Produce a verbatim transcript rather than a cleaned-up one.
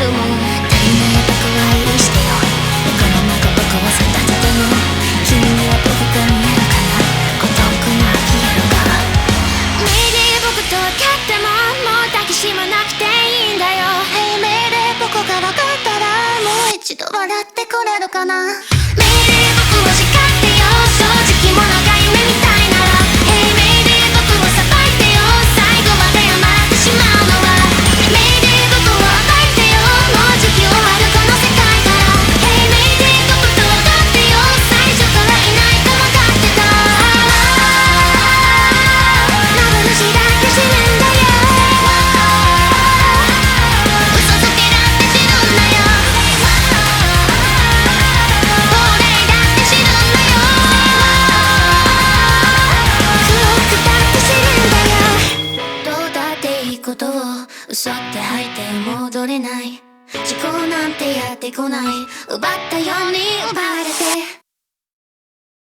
るもん。足りない僕は許してよ。このまま僕を育てても君には僕が見えるかな。孤独には消えるか。メイディ僕と分かってももう抱きしまなくていいんだよ。Hey メイディ僕が分かったらもう一度笑ってくれるかな。メイディ僕を叱ってよ。正直者が夢みたいなら Hey メイディ僕をさばいてよ。最後まで謝ってしまうのはメイディ僕を暴いてよ。もうじき終わるこの世界から Hey メイディ僕と分かってよ。最初からいないと分かってた。幻だって死ぬんだよ。嘘つきだって死ぬんだよ。亡霊だって死ぬんだよ。黒くだって死ぬんだよ。どうだっていいことを嘘って吐いて戻れない。時効なんてやってこない。奪ったように奪われて